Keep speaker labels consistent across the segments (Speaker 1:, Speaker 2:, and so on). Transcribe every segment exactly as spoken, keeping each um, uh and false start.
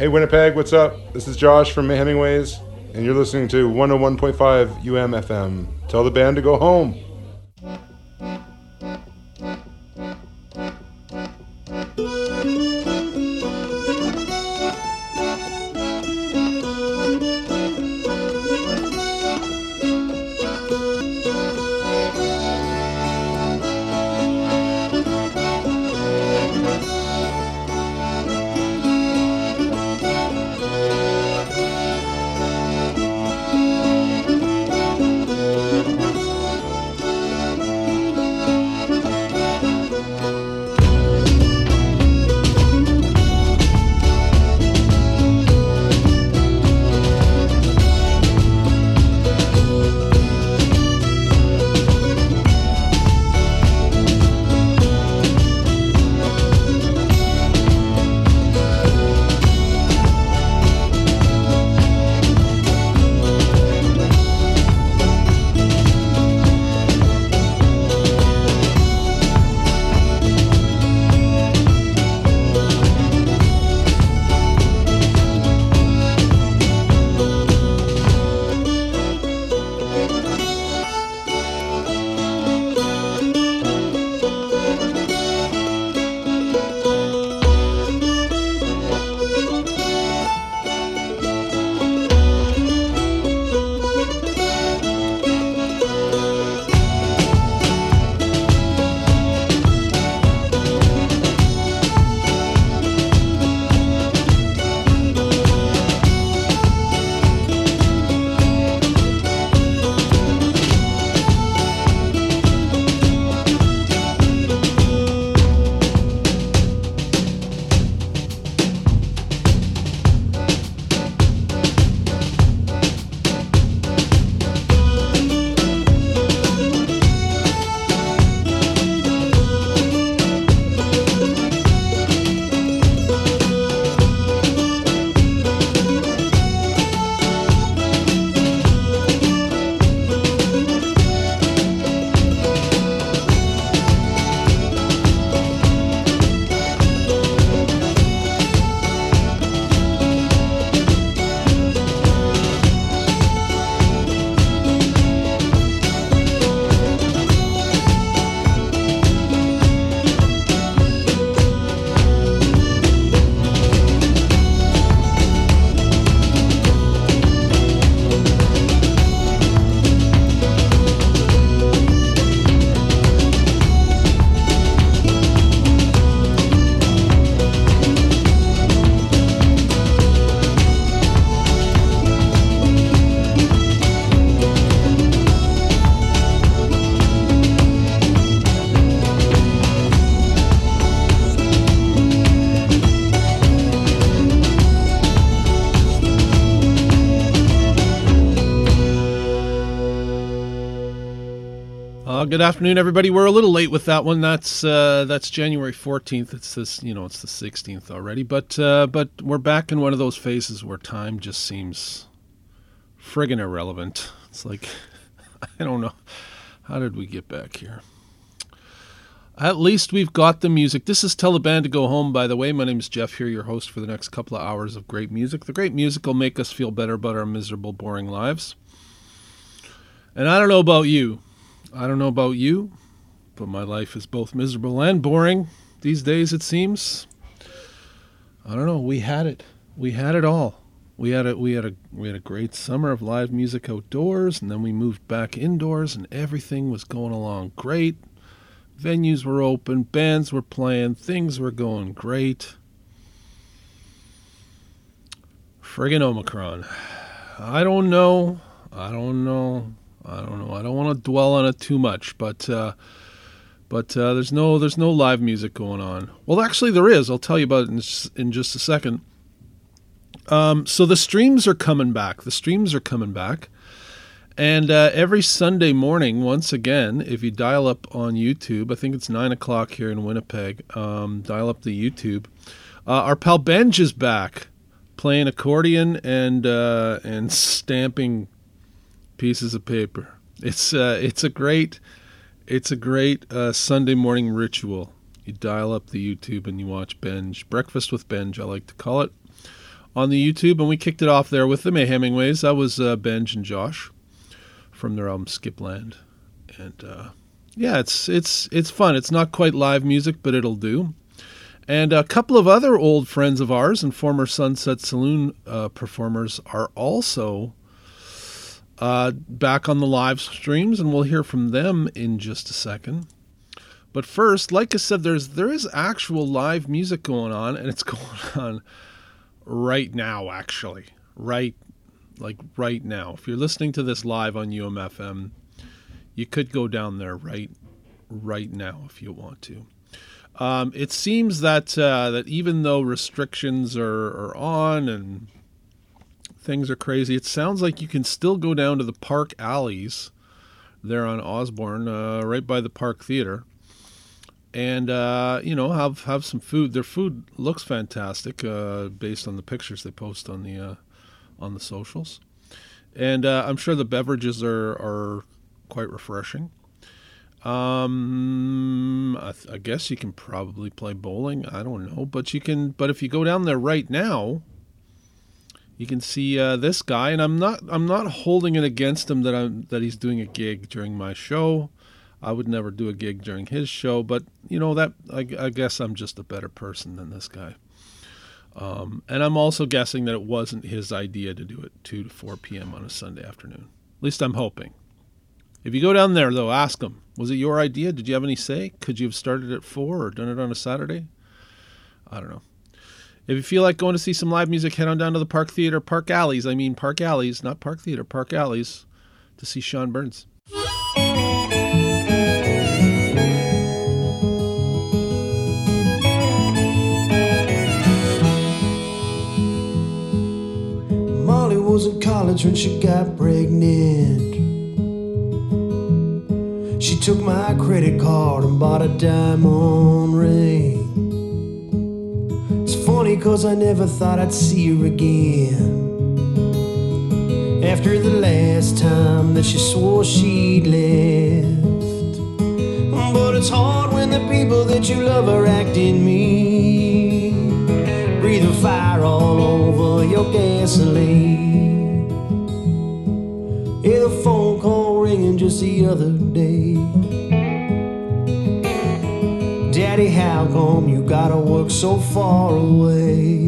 Speaker 1: Hey Winnipeg, what's up? This is Josh from Hemingways, and you're listening to one oh one point five U M F M. Tell the band to go home.
Speaker 2: Good afternoon, everybody. We're a little late with that one. That's uh, that's January fourteenth. It's this, you know, it's the sixteenth already. But uh, but we're back in one of those phases where time just seems friggin' irrelevant. It's like, I don't know, how did we get back here? At least we've got the music. This is Tell the Band to Go Home, by the way. My name is Jeff here, your host for the next couple of hours of great music. The great music will make us feel better about our miserable, boring lives. And I don't know about you. I don't know about you, but my life is both miserable and boring these days, it seems. I don't know. We had it. We had it all. We had a we had a we had a great summer of live music outdoors, and then we moved back indoors, and everything was going along great. Venues were open, bands were playing, things were going great. Friggin' Omicron. I don't know. I don't know. I don't know. I don't want to dwell on it too much, but uh, but uh, there's no there's no live music going on. Well, actually, there is. I'll tell you about it in just, in just a second. Um, so the streams are coming back. The streams are coming back, and uh, every Sunday morning, once again, if you dial up on YouTube, I think it's nine o'clock here in Winnipeg. Um, dial up the YouTube. Uh, our pal Benj is back, playing accordion and uh, and stamping pieces of paper. It's uh, it's a great it's a great uh, Sunday morning ritual. You dial up the YouTube and you watch Benj. Breakfast with Benj, I like to call it. on the YouTube, and we kicked it off there with the May Hemingways. That was uh, Benj and Josh from their album Skipland. And uh, yeah, it's it's it's fun. It's not quite live music, but it'll do. And a couple of other old friends of ours and former Sunset Saloon uh, performers are also uh, back on the live streams, and we'll hear from them in just a second. But first, like I said, there's there is actual live music going on, and it's going on right now, actually. Right, like right now. If you're listening to this live on U M F M, you could go down there right right now if you want to. Um, it seems that uh, that even though restrictions are, are on and things are crazy, it sounds like you can still go down to the Park Alleys there on Osborne, uh, right by the Park Theater, and uh, you know have have some food. Their food looks fantastic uh, based on the pictures they post on the uh, on the socials, and uh, I'm sure the beverages are are quite refreshing. Um, I, th- I guess you can probably play bowling. I don't know, but you can. But if you go down there right now, you can see uh, this guy. And I'm not. I'm not holding it against him that I'm that he's doing a gig during my show. I would never do a gig during his show. But you know that. I, I guess I'm just a better person than this guy. Um, and I'm also guessing that it wasn't his idea to do it two to four p.m. on a Sunday afternoon. At least I'm hoping. If you go down there, though, ask him, was it your idea? Did you have any say? Could you have started at four or done it on a Saturday? I don't know. If you feel like going to see some live music, head on down to the Park Theater, Park Alleys. I mean Park Alleys, not Park Theater, Park Alleys, to see Sean Burns.
Speaker 3: Molly was in college when she got pregnant. She took my credit card and bought a diamond ring. It's funny cause I never thought I'd see her again after the last time that she swore she'd left. But it's hard when the people that you love are acting mean, breathing fire all over your gasoline. Yeah, the phone call ringing just the other day. Daddy, how come you gotta work so far away?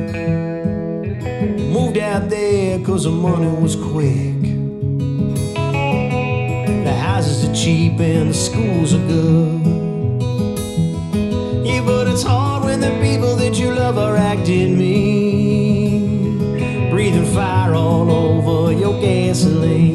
Speaker 3: Moved out there cause the money was quick. The houses are cheap and the schools are good. Yeah, but it's hard when the people that you love are acting mean, breathing fire all over your gasoline.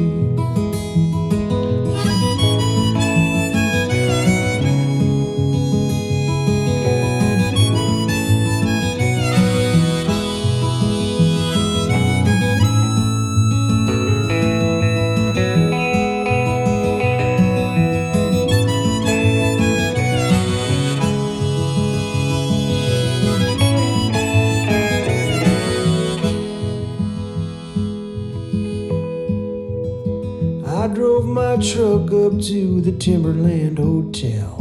Speaker 3: I drove my truck up to the Timberland Hotel.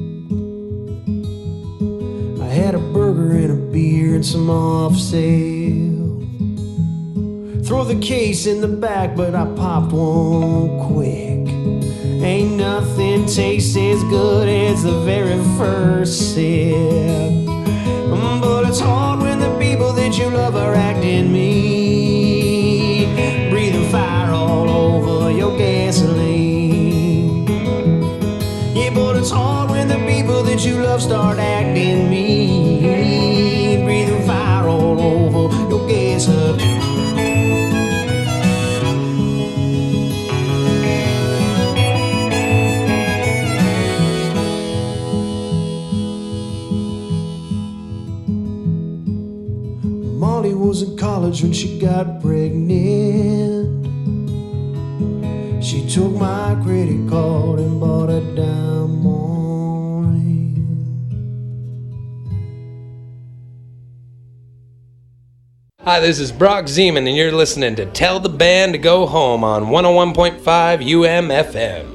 Speaker 3: I had a burger and a beer and some off sale. Throw the case in the back, but I popped one quick. Ain't nothing tastes as good as the very first sip. But it's hard when the people that you love are acting mean, breathing fire all over your gasoline. Yeah, but it's hard when the people that you love start acting mean, breathing fire all over your gasoline. Molly was in college when she got pregnant. She took my credit card and bought a diamond ring.
Speaker 4: Hi, this is Brock Zeman, and you're listening to Tell the Band to Go Home on one oh one point five U M F M.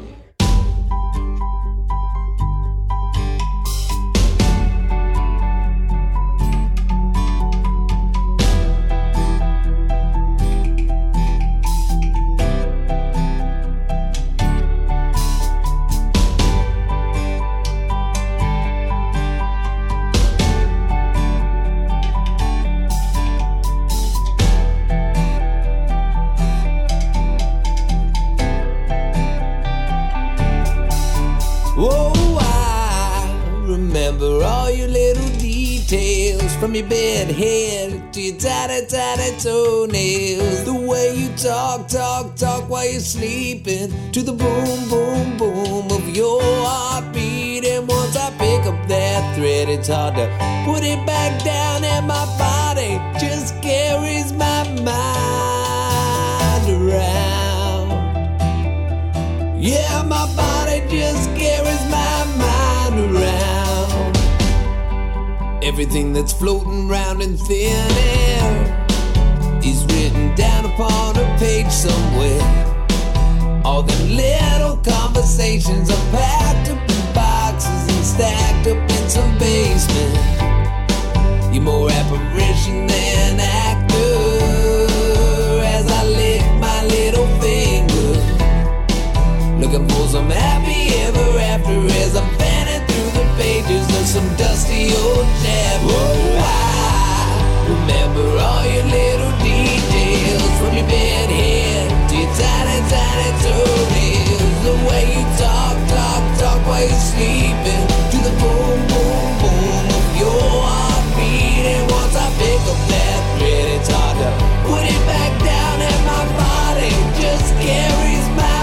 Speaker 5: From your bed head to your tiny, tiny toenails. The way you talk, talk, talk while you're sleeping. To the boom, boom, boom of your heartbeat. And once I pick up that thread, it's hard to put it back down. And my body just carries my mind around. Yeah, my body just carries my mind around. Everything that's floating round in thin air is written down upon a page somewhere. All them little conversations are packed up in boxes and stacked up in some basement. You're more apparition than actor as I lick my little finger, looking for some happy ever after as I'm fanning through the pages of some dusty old chapter. Oh, I remember all your little details, from your bed head to your tiny, tiny toenails. The way you talk, talk, talk while you're sleeping. To the boom, boom, boom of your heartbeat. And once I pick up that thread, it's hard to put it back down. And my body just carries my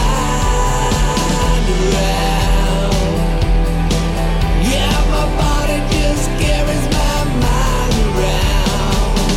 Speaker 5: mind around. Yeah, my body just carries my mind around.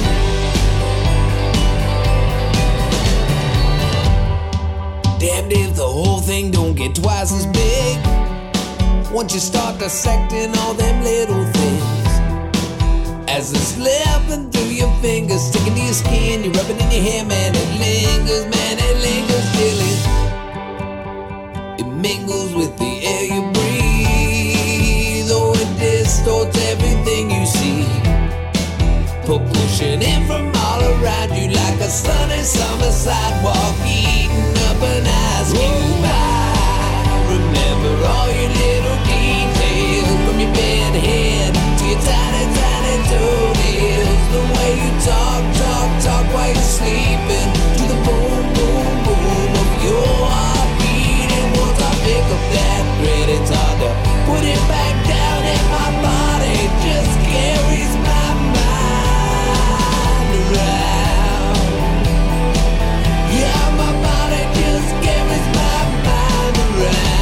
Speaker 5: Damned if the whole thing don't get twice as big once you start dissecting all them little things. As it's slipping through your fingers, sticking to your skin, you're rubbing in your hair, man, it lingers, man, it lingers till it, it mingles with the air you breathe. Oh, it distorts everything you see, pushing in from all around you like a sunny summer sidewalk, eating up an ice cube. I remember all your little details, from your bed head to your tiny, tiny toenails. The way you talk, talk, talk while you're sleeping. To the boom, boom, boom of your heartbeat. And once I pick up that thread, it's hard to put it back down. And my body just carries my mind around. Yeah, my body just carries my mind around.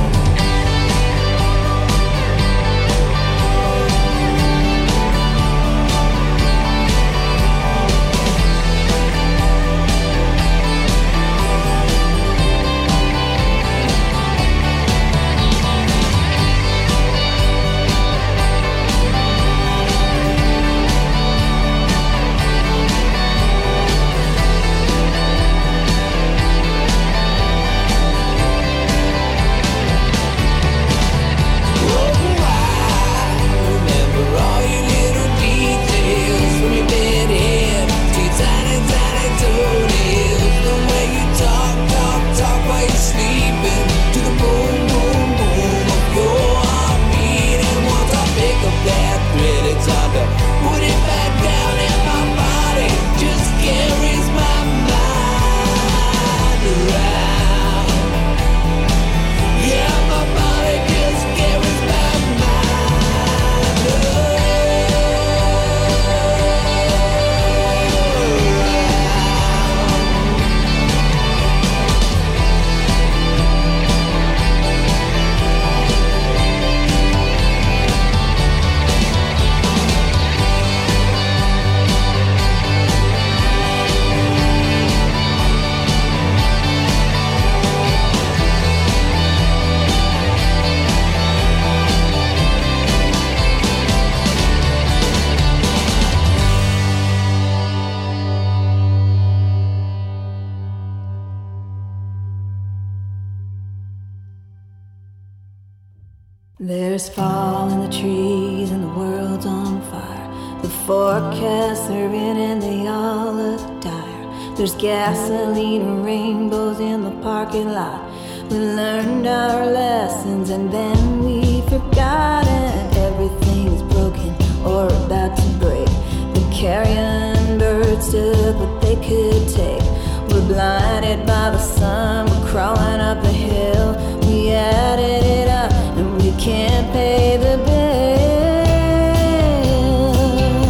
Speaker 6: There's fall in the trees and the world's on fire. The forecasts are in and they all look dire. There's gasoline and rainbows in the parking lot. We learned our lessons and then we forgot it. Everything is broken or about to break. The carrion birds took what they could take. We're blinded by the sun, we're crawling up the hill. We added it up and we can't pay the bill.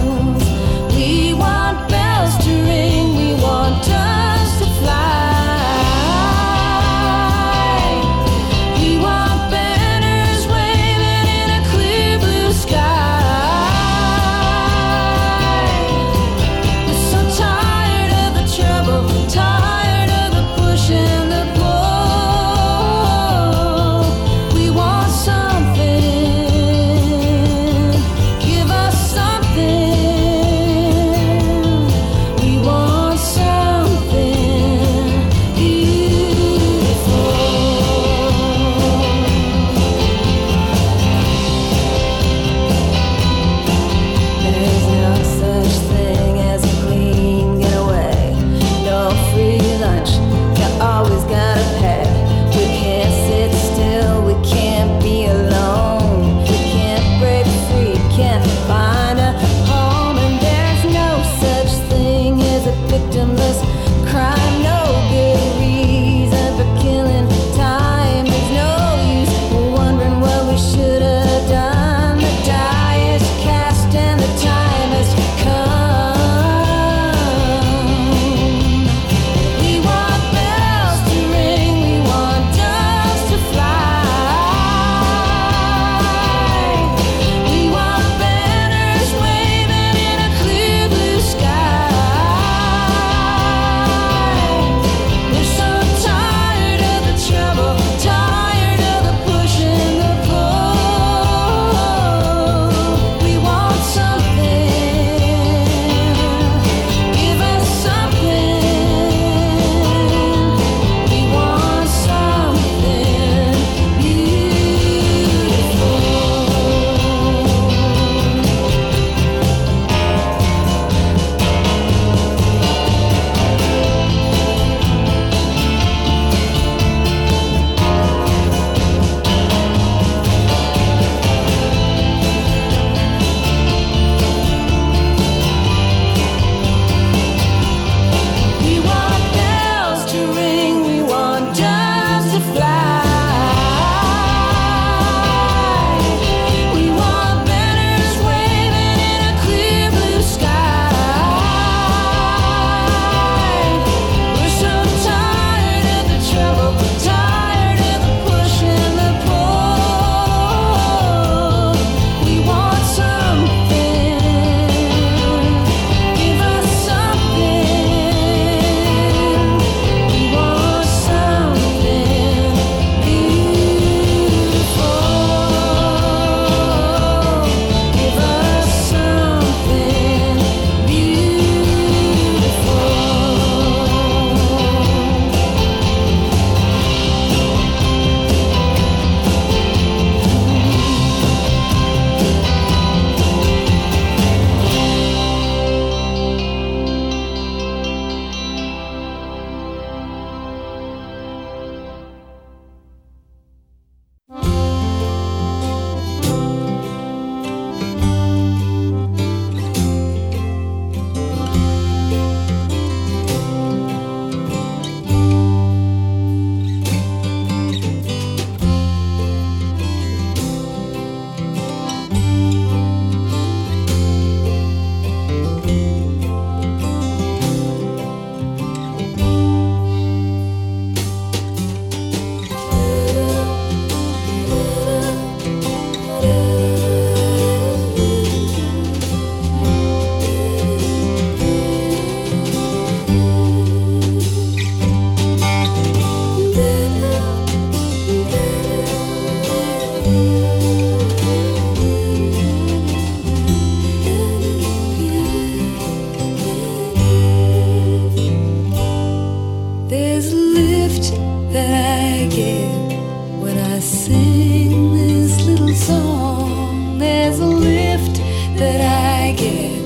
Speaker 6: that I get when I sing this little song. There's a lift that I get,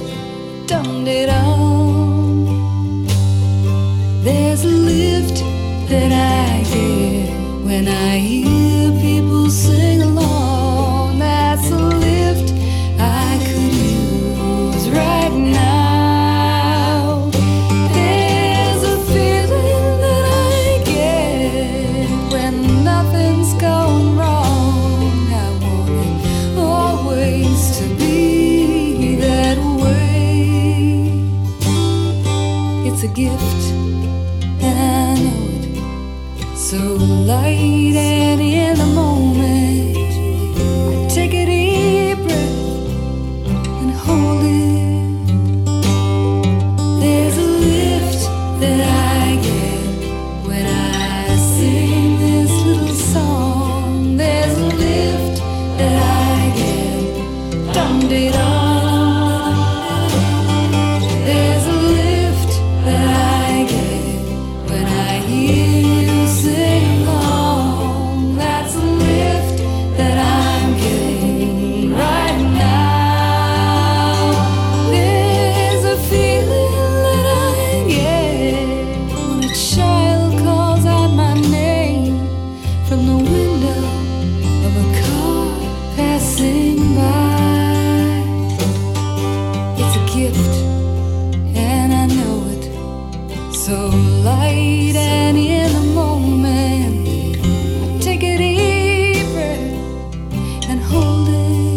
Speaker 6: dum-de-dum. There's a lift that I get when I hear people sing along. That's a lift I could use right now. There's a feeling that I get when nothing's going wrong. I want it always to be that way. It's a gift, and I know it. So light and in the moment, I take a deep breath and hold it. There's a lift that I get when I sing this little song. There's a lift that I get, dum-de-dum. There's a lift that I get when I hear you sing along. That's a lift that I'm getting right now. There's a feeling that I get when a child calls out my name from the window of a car passing by. It's a gift, and I know it. So light and in the moment, take a deep breath and hold it.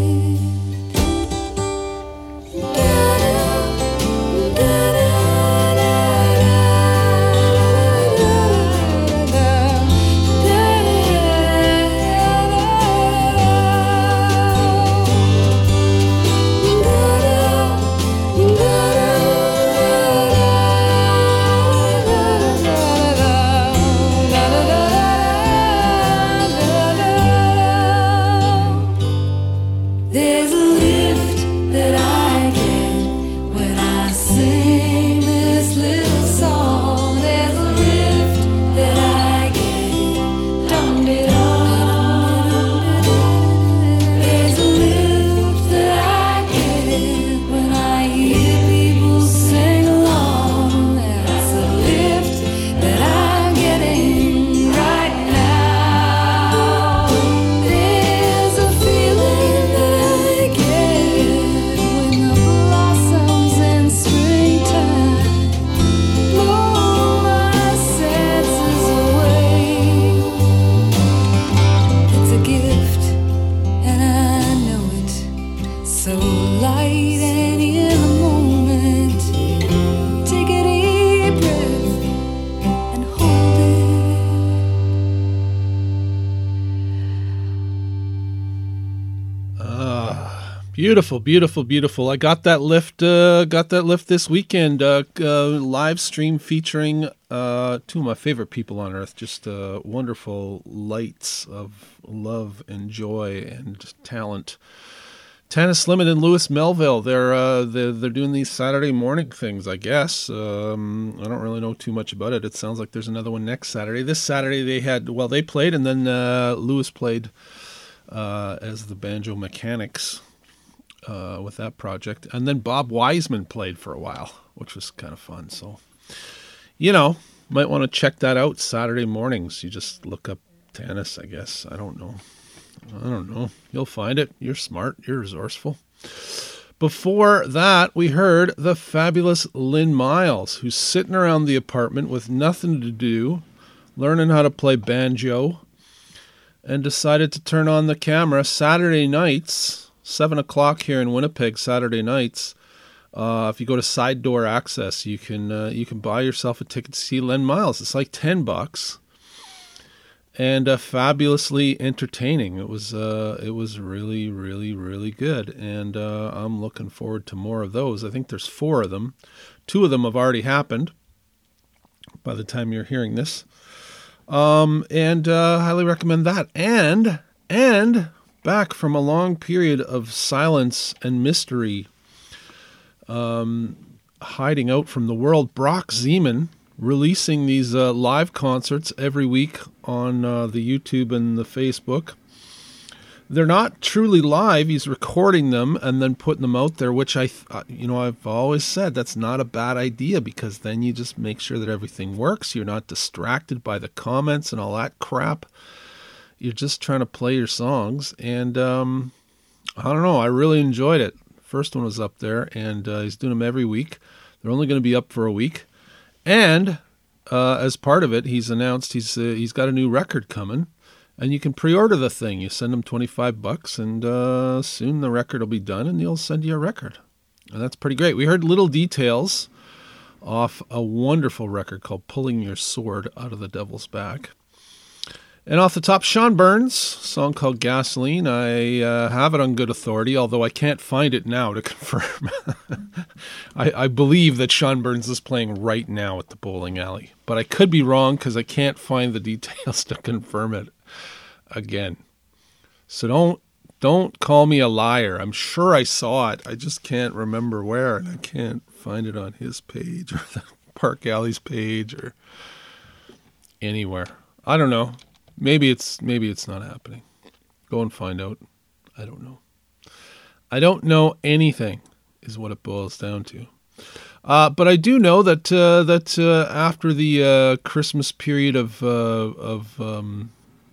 Speaker 6: There's a lift that I get when I sing this little song. There's a lift that I get, dum-de-dum. There's a lift that I get when I hear people sing along. There's a lift that I'm getting right now. There's a feeling that I get when the blossoms in springtime blow my senses away. It's a gift, and I know it. So light and in the moment, take a deep breath and hold it.
Speaker 2: Ah, beautiful, beautiful, beautiful. I got that lift. Uh, got that lift this weekend. Uh, uh, live stream featuring uh, two of my favorite people on earth. Just uh, wonderful lights of love and joy and talent. Tanis Limit and Louis Melville. They're uh, they're they're doing these Saturday morning things, I guess. Um, I don't really know too much about it. It sounds like there's another one next Saturday. This Saturday they had well they played, and then uh, Louis played uh, as the Banjo Mechanics uh, with that project, and then Bob Wiseman played for a while, which was kind of fun. So, you know, might want to check that out Saturday mornings. You just look up Tanis, I guess. I don't know. I don't know. You'll find it. You're smart. You're resourceful. Before that, we heard the fabulous Lynn Miles, who's sitting around the apartment with nothing to do, learning how to play banjo, and decided to turn on the camera Saturday nights, seven o'clock here in Winnipeg, Saturday nights. Uh, if you go to Side Door Access, you can uh, you can buy yourself a ticket to see Lynn Miles. It's like ten bucks. And uh, fabulously entertaining. It was uh, it was really, really, really good. And uh, I'm looking forward to more of those. I think there's four of them. Two of them have already happened by the time you're hearing this. Um, and uh, highly recommend that. And, and back from a long period of silence and mystery, um, hiding out from the world, Brock Zeman, releasing these uh, live concerts every week on uh, the YouTube and the Facebook. They're not truly live. He's recording them and then putting them out there, which I, th- you know, I've always said that's not a bad idea, because then you just make sure that everything works. You're not distracted by the comments and all that crap. You're just trying to play your songs. And um, I don't know. I really enjoyed it. First one was up there, and uh, he's doing them every week. They're only going to be up for a week. And uh, as part of it, he's announced he's uh, he's got a new record coming. And you can pre-order the thing. You send them twenty-five bucks, and uh, soon the record will be done, and he'll send you a record. And that's pretty great. We heard little details off a wonderful record called Pulling Your Sword Out of the Devil's Back. And off the top, Sean Burns, song called Gasoline. I uh, have it on good authority, although I can't find it now to confirm. I, I believe that Sean Burns is playing right now at the bowling alley. But I could be wrong, because I can't find the details to confirm it again. So don't don't call me a liar. I'm sure I saw it. I just can't remember where, and I can't find it on his page or the Park Alley's page or anywhere. I don't know. Maybe it's maybe it's not happening. Go and find out. I don't know. I don't know anything is what it boils down to. Uh, but I do know that uh, that uh, after the uh, Christmas period of uh, of um,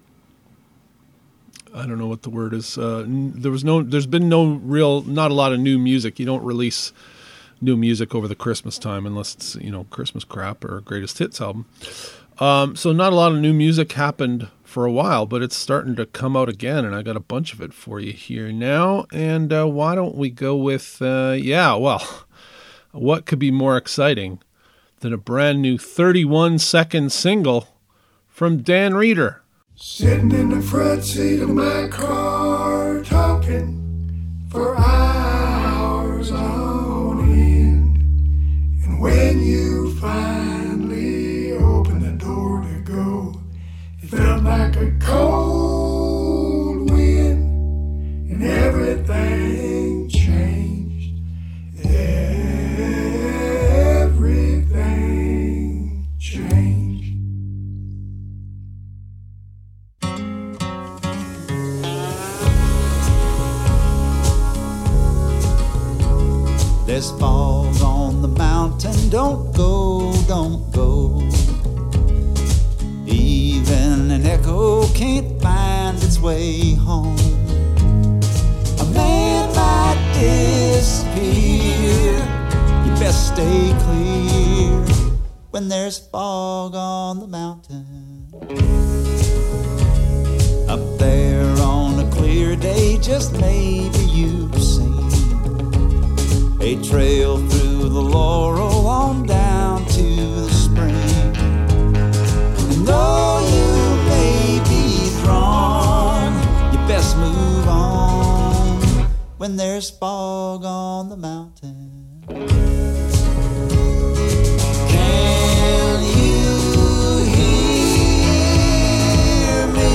Speaker 2: I don't know what the word is. Uh, there was no. There's been no real, not a lot of new music. You don't release new music over the Christmas time unless it's, you know, Christmas crap or a greatest hits album. Um, so not a lot of new music happened for a while, but it's starting to come out again, and I got a bunch of it for you here now. And uh, why don't we go with uh, yeah? Well, what could be more exciting than a brand new thirty-one second single from Dan Reeder?
Speaker 7: Sitting in the front seat of my car, talking for hours on end. And when you finally open the door to go, it felt like a cold wind, and everything changed. Everything changed.
Speaker 8: There's fog on the mountain, don't go, don't go. Even an echo can't find its way home. A man might disappear, you best stay clear when there's fog on the mountain. Up there on a clear day, just maybe you've seen a trail through the laurel on down to the spring. And though you may be drawn, you best move on when there's fog on the mountain. Can you hear me?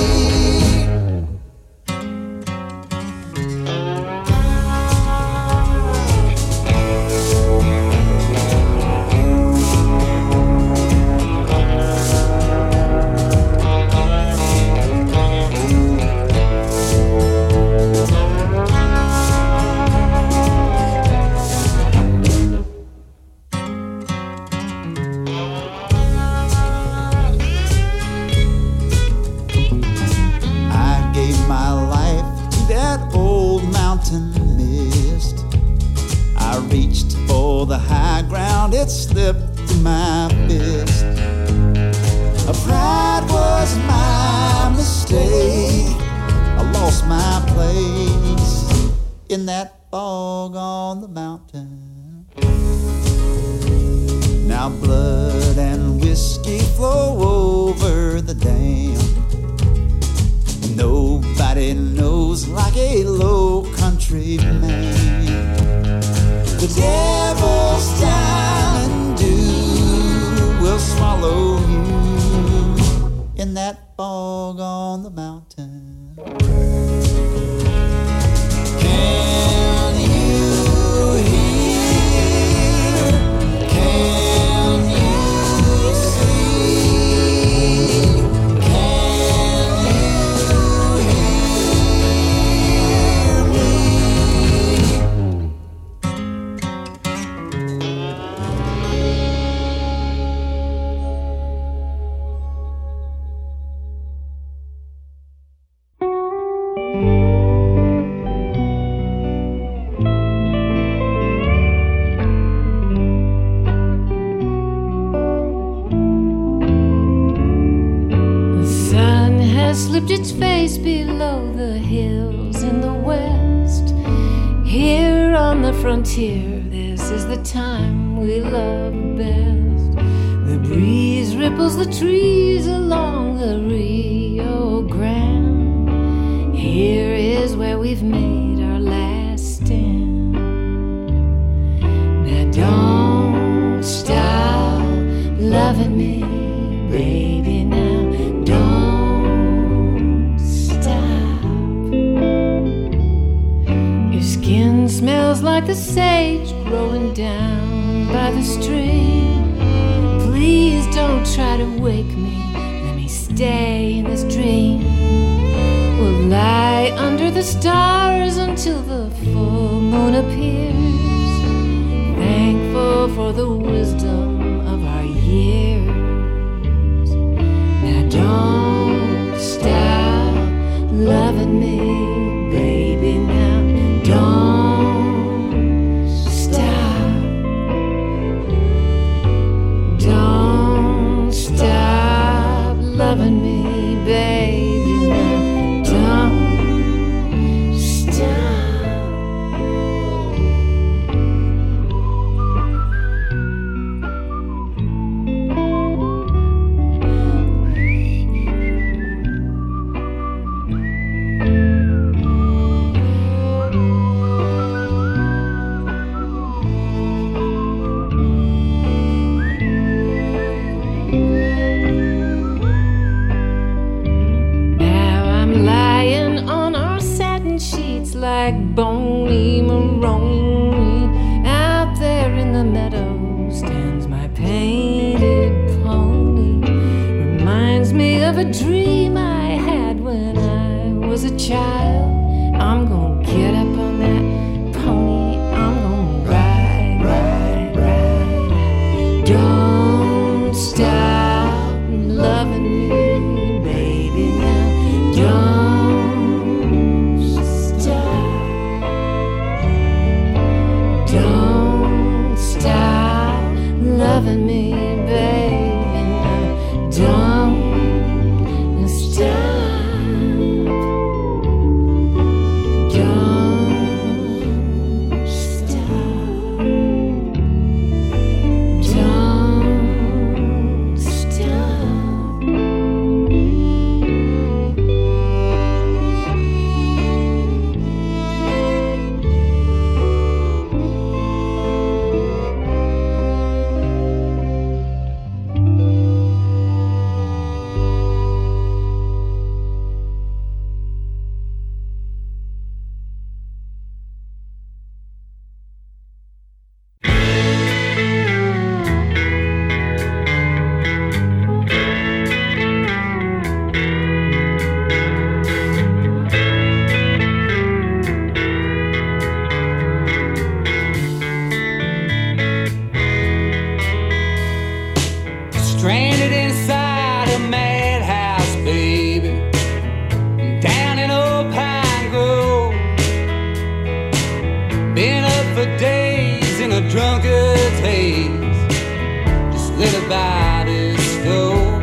Speaker 8: The high ground, it slipped through my fist. A pride was my mistake. I lost my place in that fog on the mountain. Now blood and whiskey flow over the dam. Nobody knows like a low country man. The devil's Diamond Dew will swallow you in that fog on the mountain. Can you hear? Can you
Speaker 9: slipped its face below the hills in the west. Here on the frontier, this is the time we love best. The breeze ripples the trees along the Rio Grande. Here is where we've made our last stand. Now don't stop loving me, baby, now don't stop. Your skin smells like the sage growing down by the stream. Please don't try to wake me, let me stay in this dream. We'll lie under the stars until the full moon appears, thankful for the wisdom of our years. Now don't stop loving me, baby, now don't stop. Don't stop loving me, baby, now don't stop. Like Boney Maroney, out there in the meadow stands my painted pony. Reminds me of a dream I had when I was a child. I'm gonna get up on that pony, I'm gonna ride, ride, ride. Don't stop loving me, baby, now don't. Loving me, baby, now don't stop. Don't stop. Don't stop.
Speaker 8: Stranded inside a madhouse, baby, down in Old Pine Grove. Been up for days in a drunkard's haze, just lit by this stove.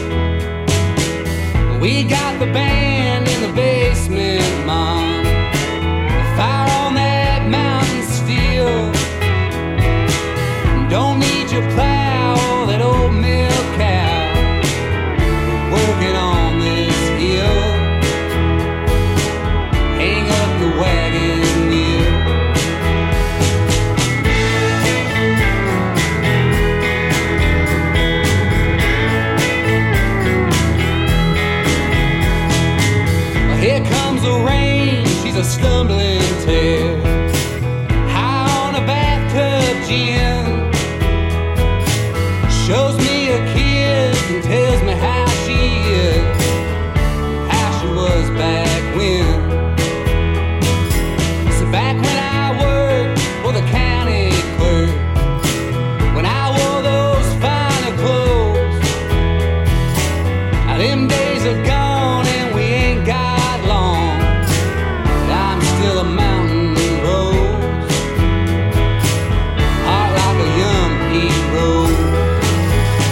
Speaker 8: We got the band in the basement, Mom. The fire on that mountain steel. Don't need your plow or that old mill cow. Working on this hill. Hang up the wagon wheel. Here comes the rain, she's a stumbling tear. High on a bathtub gin. Shows me a kiss and tells me how she is, how she was back when. So back when I worked for the county clerk, when I wore those finer clothes. Now them days are gone and we ain't got long, but I'm still a mountain rose, heart like a young heat rose.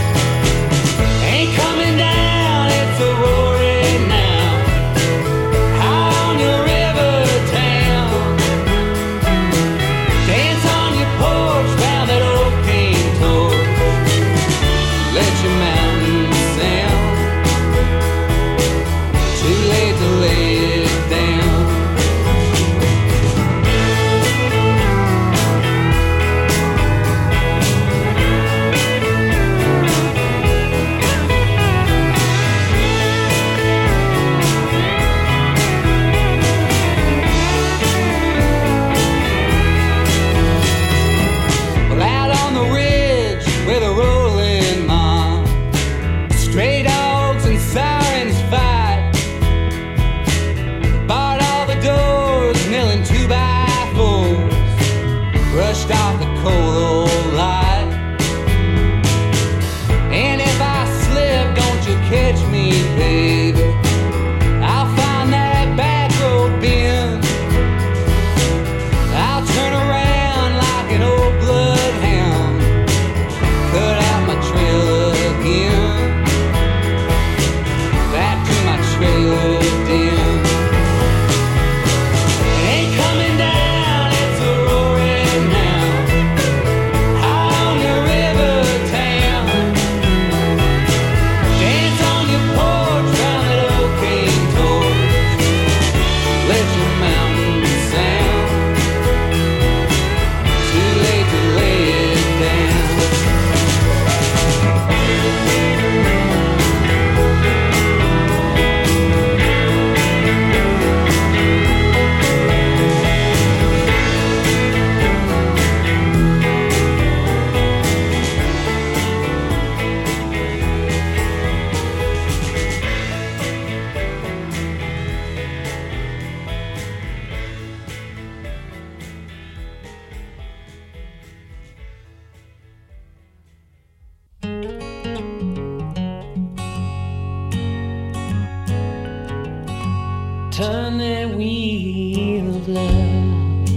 Speaker 5: turn that wheel of love.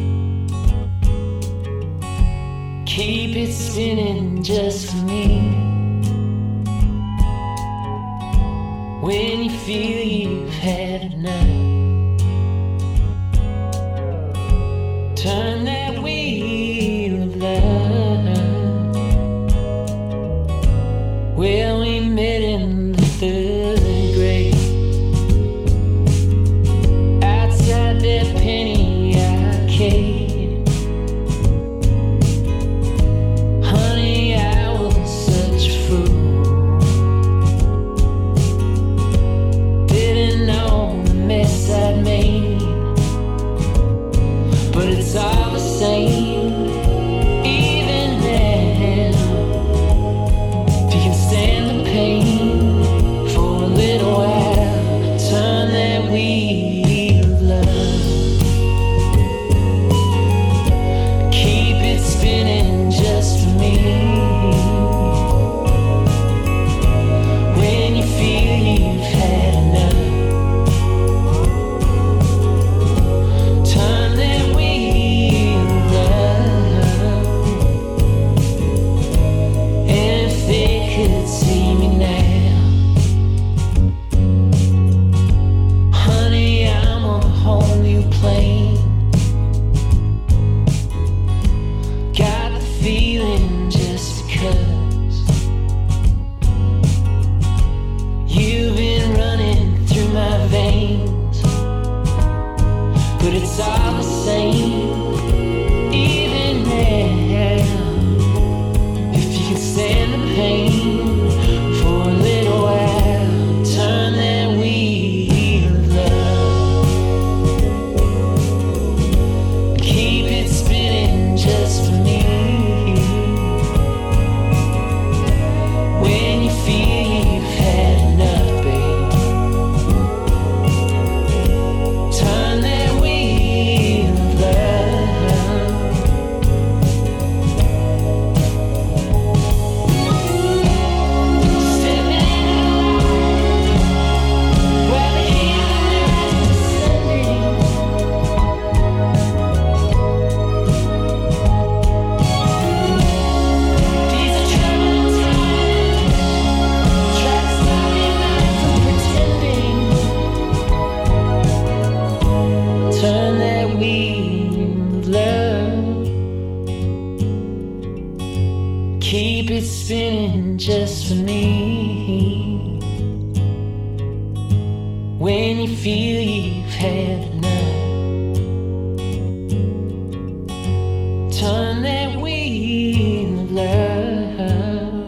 Speaker 5: Keep it spinning just for me. When you feel you've had enough, turn that wheel of love. Well, we met in the third grade, outside that penny arcade. Honey, I was such a fool. Didn't know the mess I'd made, but it's all the same. Even now, if you can stand the pain for a little while, turn that wheel of love. Keep it spinning just for me. When you feel you've had enough, turn that wheel of love. And if they could see me now, honey, I'm on a whole new plane. Got the feeling just because you've been running through my veins, but it's all the same. Even now, if you can stand the pain for a little while, turn that wheel of love. Keep it spinning just for me. When you feel you've had enough, babe, turn that wheel of love. Stepping out while the healing is descending. These are troubling times. Try to stop your mind from pretending. Turn that wheel of love. Keep it spinning just for me. When you feel you've had enough, turn that wheel of love.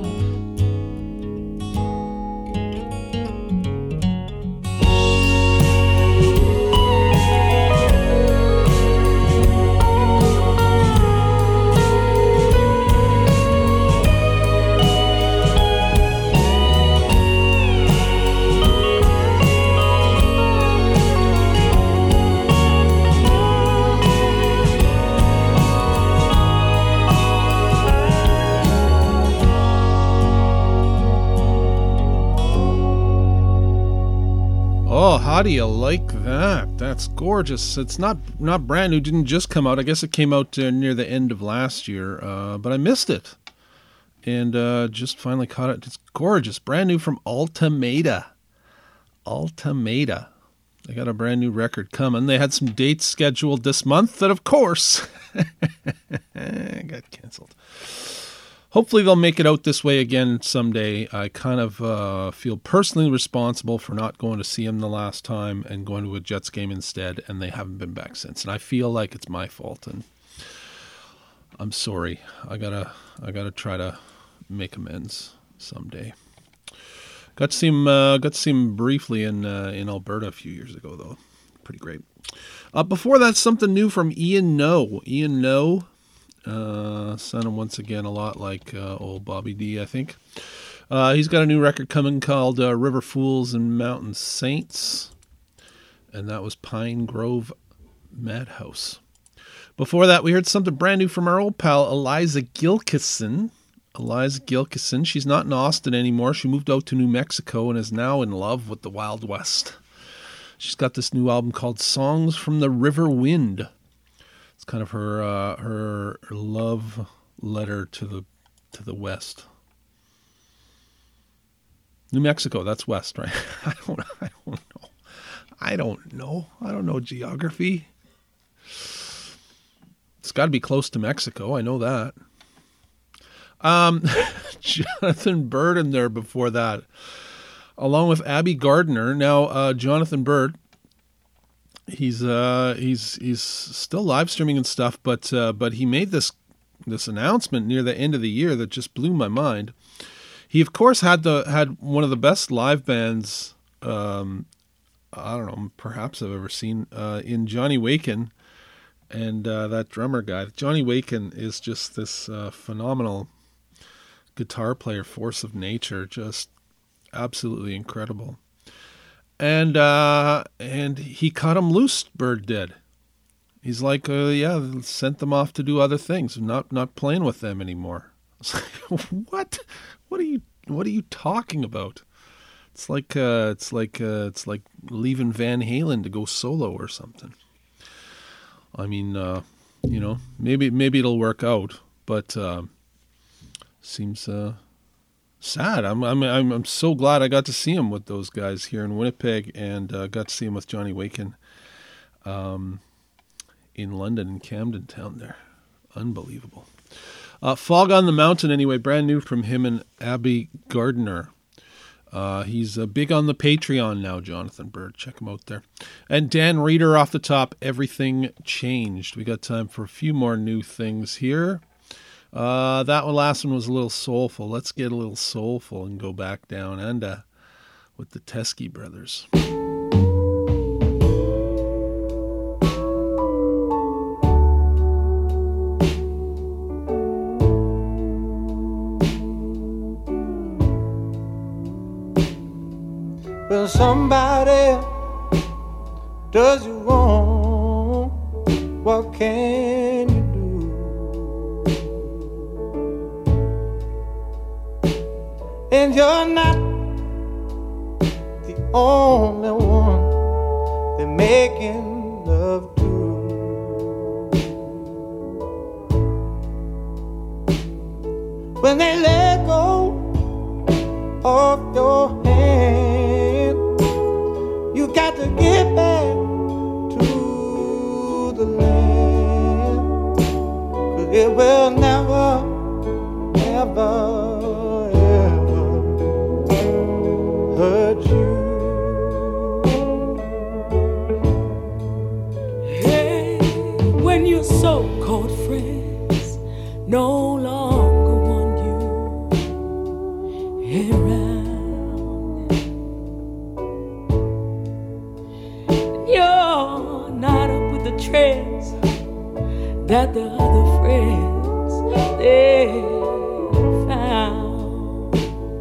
Speaker 2: Oh, how do you like that? That's gorgeous. It's not not brand new. Didn't just come out. I guess it came out uh, near the end of last year, uh, but I missed it, and uh, just finally caught it. It's gorgeous, brand new from Ultimatum. Ultimatum. They got a brand new record coming. They had some dates scheduled this month that, of course, got canceled. Hopefully they'll make it out this way again someday. I kind of uh, feel personally responsible for not going to see them the last time and going to a Jets game instead, and they haven't been back since. And I feel like it's my fault, and I'm sorry. I gotta, I gotta try to make amends someday. Got to see him, uh, got to see him briefly in uh, in Alberta a few years ago, though. Pretty great. Uh, before that, something new from Ian Noe. Ian Noe. Uh, sounding once again a lot like uh, old Bobby D, I think. Uh, he's got a new record coming called uh, River Fools and Mountain Saints, and that was Pine Grove Madhouse. Before that, we heard something brand new from our old pal Eliza Gilkison. Eliza Gilkison, she's not in Austin anymore. She moved out to New Mexico and is now in love with the Wild West. she's got this new album called Songs from the River Wind. It's kind of her uh, her love letter to the to the West. New Mexico, that's west, right? I don't I don't know. I don't know. I don't know geography. It's got to be close to Mexico. I know that. Um, Jonathan Bird in there before that, along with Abby Gardner. Now, uh, Jonathan Bird, he's uh, he's he's still live streaming and stuff, but uh, but he made this this announcement near the end of the year that just blew my mind. He, of course, had the had one of the best live bands. Um, I don't know, perhaps I've ever seen uh, in Johnny Waken and uh, that drummer guy. Johnny Waken is just this uh, phenomenal guitar player, force of nature, just absolutely incredible. And uh, and he cut him loose, Bird did. He's like, uh, yeah, sent them off to do other things, not not playing with them anymore. It's like, what? What are you What are you talking about? It's like uh, it's like uh, it's like leaving Van Halen to go solo or something. I mean, uh, you know, maybe maybe it'll work out, but uh, seems uh, sad. I'm I'm I'm I'm so glad I got to see him with those guys here in Winnipeg, and uh, got to see him with Johnny Waken, um, in London, in Camden Town there. Unbelievable. Uh, Fog on the Mountain, anyway, brand new from him and Abby Gardner. Uh, he's uh, big on the Patreon now, Jonathan Bird. Check him out there. And Dan Reeder off the top, Everything Changed. We got time for a few more new things here. Uh, that one, last one was a little soulful. Let's get a little soulful and go back down under with the Teskey Brothers.
Speaker 3: When somebody does you wrong, what can you do? And you're not the only one they're making love to. When they let go of your hand, you got to get back to the land, 'cause it will never, ever, ever hurt you.
Speaker 10: Hey, when your so-called friends no longer want you around, trends that the other friends they found.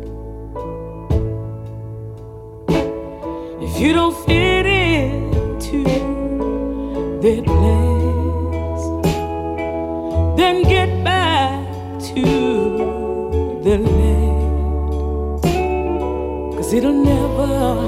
Speaker 10: If you don't fit into their plans, then get back to the land, 'cause it'll never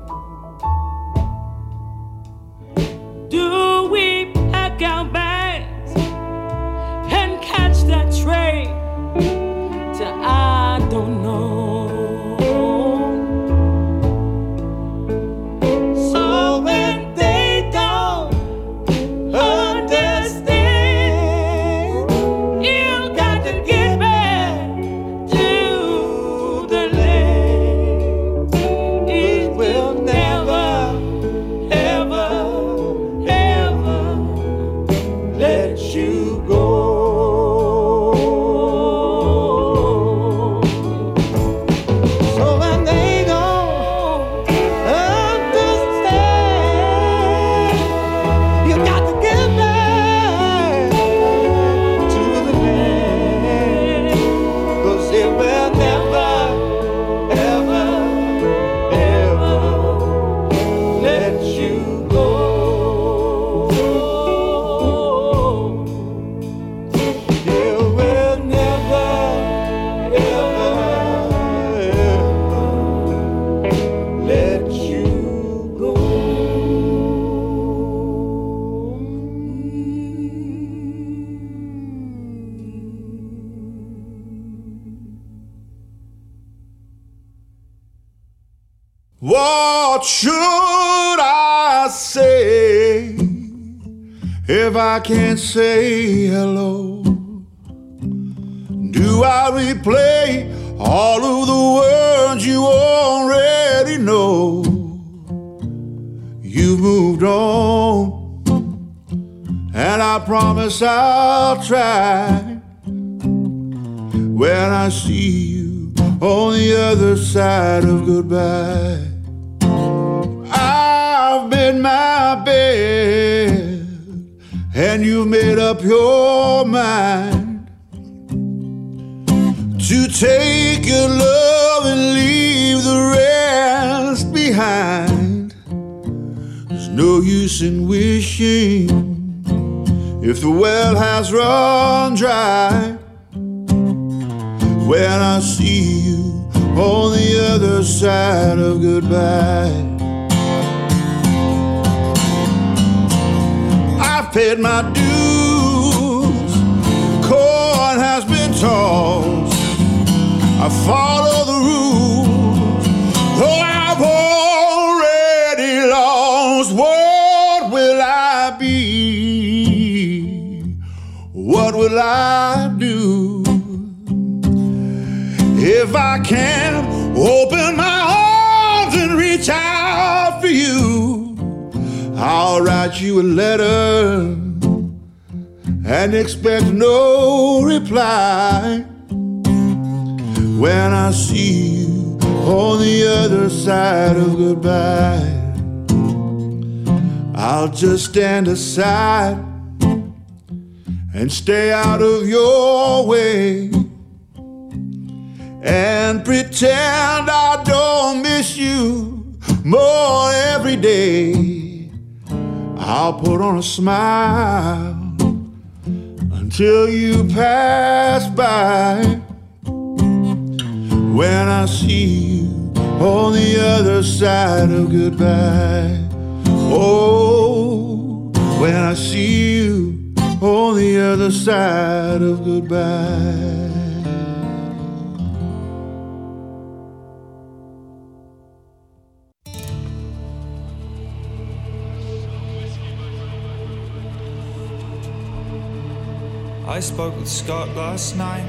Speaker 10: do we pack our bags
Speaker 8: What should I say if I can't say hello? Do I replay all of the words you already know? You've moved on, and I promise I'll try. When I see you on the other side of goodbye, I've made my bed, and you've made up your mind to take your love and leave the rest behind. There's no use in wishing if the well has run dry. When I see you on the other side of goodbye, I've paid my dues, corn has been tossed, I follow the rules, though I've already lost. What will I be? What will I do if I can't open my arms and reach out for you? I'll write you a letter and expect no reply. When I see you on the other side of goodbye, I'll just stand aside and stay out of your way and pretend I don't miss you more every day. I'll put on a smile until you pass by. When I see you on the other side of goodbye, oh, when I see you on the other side of goodbye.
Speaker 11: I spoke with Scott last night.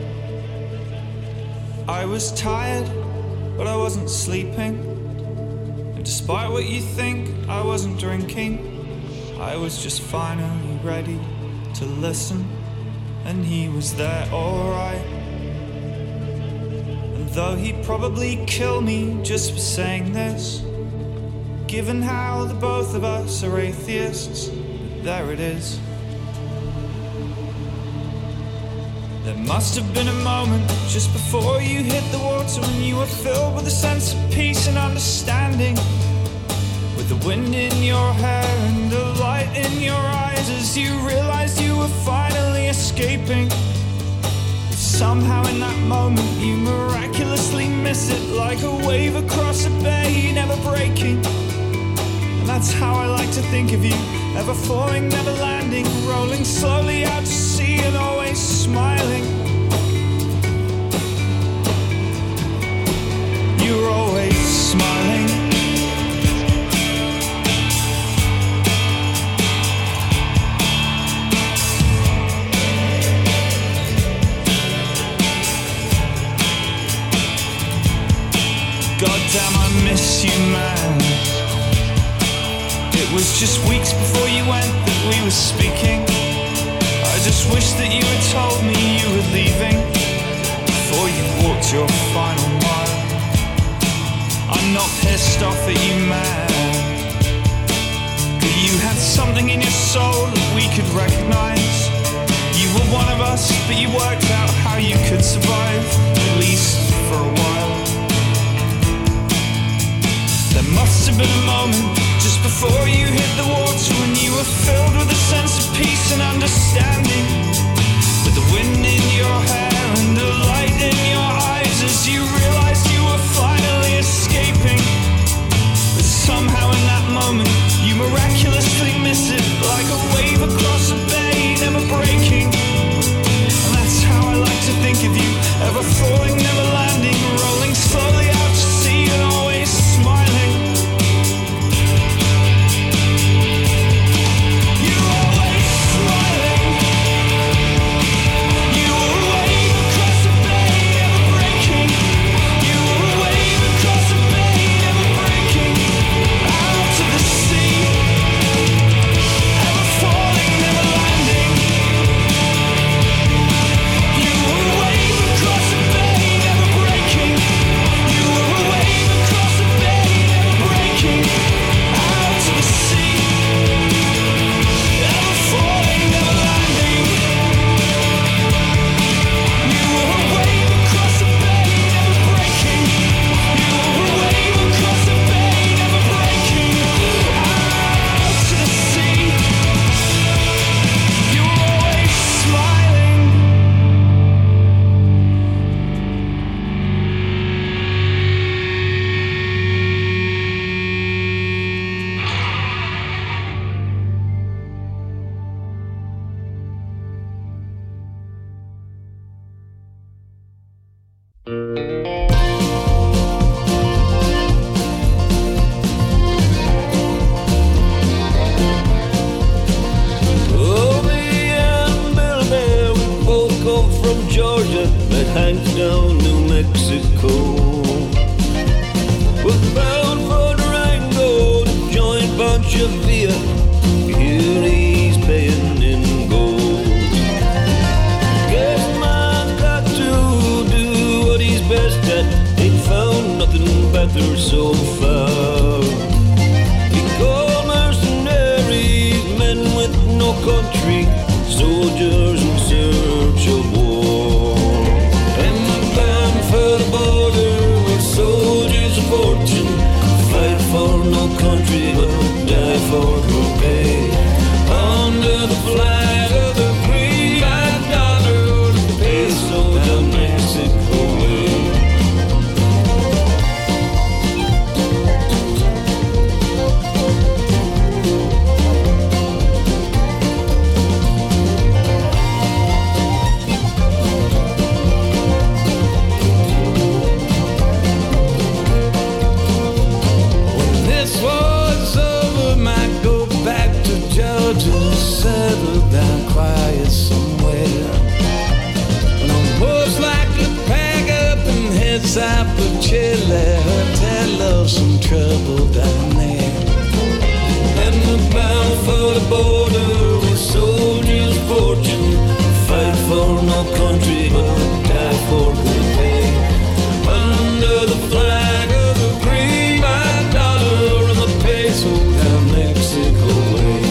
Speaker 11: I was tired, but I wasn't sleeping. And despite what you think, I wasn't drinking. I was just finally ready to listen, and he was there alright. And though he'd probably kill me just for saying this, given how the both of us are atheists, but there it is. There must have been a moment just before you hit the water when you were filled with a sense of peace and understanding, with the wind in your hair and the light in your eyes as you realized you were finally escaping. But somehow in that moment you miraculously miss it, like a wave across a bay, never breaking. And that's how I like to think of you, ever falling, never landing, rolling slowly out to sea and always smiling. You're always smiling. Goddamn, I miss you, man. It was just weeks before you went that we were speaking. I just wish that you had told me you were leaving before you walked your final mile. I'm not pissed off at you, man, but you had something in your soul that we could recognize. You were one of us, but you worked out how you could survive, at least for a while. There must have been a moment just before you hit the water when you were filled with a sense of peace and understanding, with the wind in your hair and the light in your eyes as you realized you were finally escaping. But somehow in that moment you miraculously miss it, like a wave across a bay, never breaking. And that's how I like to think of you, ever falling, never landing, rolling slowly out to sea and always smiling.
Speaker 12: Georgia via. Here he's paying in gold. Guess mine got to do what he's best at. Ain't found nothing back there so far. He called mercenaries, men with no country, soldiers in search of war. And I'm bound for the border with soldiers of fortune, fight for no country but die for good pay. Under the flag of the greenback dollar, the peso down Mexico way. To settle down quiet somewhere. When I'm most likely to pack up and head south for Chile, tell of some trouble down there. And I'm bound for the border with soldiers of fortune, fight for no country but die for good pay. Under the flag of the greenback dollar and the peso down Mexico way.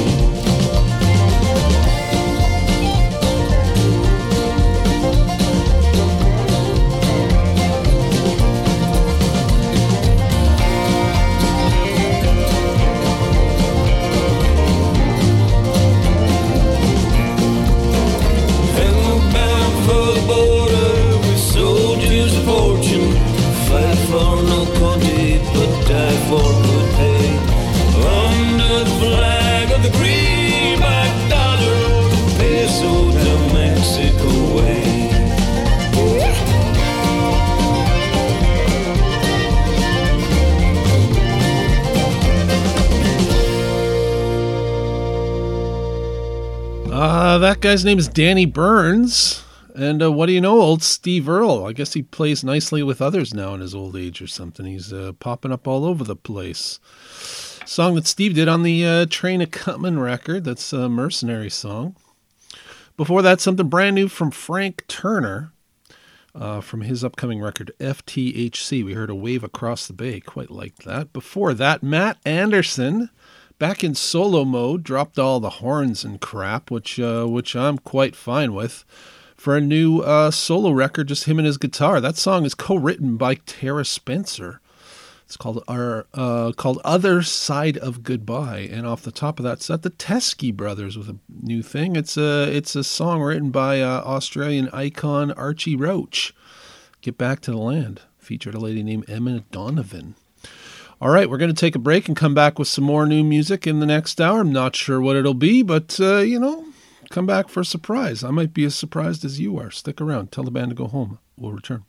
Speaker 2: Uh, that guy's name is Danny Burns. And uh, what do you know, old Steve Earle? I guess he plays nicely with others now in his old age or something. He's uh, popping up all over the place. Song that Steve did on the uh, Train A-Comin' record. That's a Mercenary song. Before that, something brand new from Frank Turner uh, from his upcoming record, F T H C. We heard A Wave Across the Bay. Quite liked that. Before that, Matt Anderson, back in solo mode, dropped all the horns and crap, which uh, which I'm quite fine with, for a new uh, solo record, just him and his guitar. That song is co-written by Tara Spencer. It's called our uh, called Other Side of Goodbye, and off the top of that, it's that the Teskey Brothers with a new thing. It's a it's a song written by uh, Australian icon Archie Roach. Get Back to the Land featured a lady named Emma Donovan. All right, we're going to take a break and come back with some more new music in the next hour. I'm not sure what it'll be, but uh, you know, come back for a surprise. I might be as surprised as you are. Stick around. Tell the band to go home. We'll return.